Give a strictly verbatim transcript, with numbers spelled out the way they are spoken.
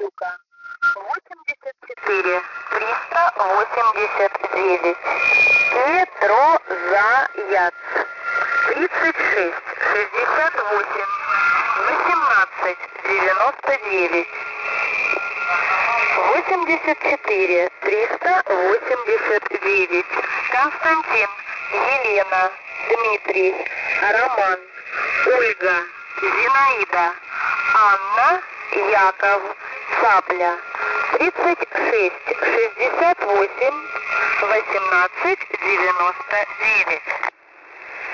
Щука. восемьдесят четыре триста восемьдесят девять. Петрозаяц. тридцать шесть шестьдесят восемь восемнадцать девяносто девять. восемьдесят четыре триста восемьдесят девять. Константин, Елена, Дмитрий, Роман, Ольга, Зинаида, Анна, Яков, Цапля. тридцать шесть шестьдесят восемь восемнадцать девяносто девять.